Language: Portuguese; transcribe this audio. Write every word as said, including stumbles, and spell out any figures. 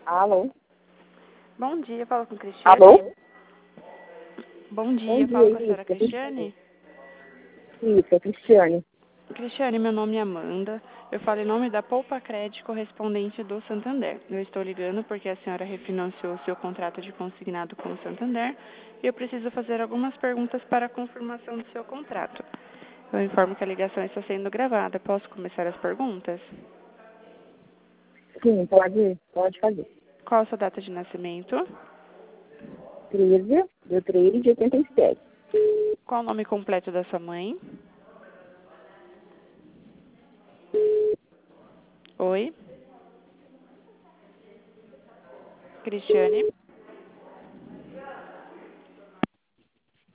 Alô? Bom dia, falo com Alô? Cristiane. Bom Bom dia, falo dia, com a senhora isso. Cristiane. Isso, é Cristiane. Cristiane, meu nome é Amanda. Eu falo em nome da Poupa Crédito correspondente do Santander. Eu estou ligando porque a senhora refinanciou seu contrato de consignado com o Santander e eu preciso fazer algumas perguntas para a confirmação do seu contrato. Eu informo que a ligação está sendo gravada. Posso começar as perguntas? Sim, pode, pode fazer. Qual a sua data de nascimento? treze do três de oitenta e sete. Qual o nome completo da sua mãe? Oi? Cristiane?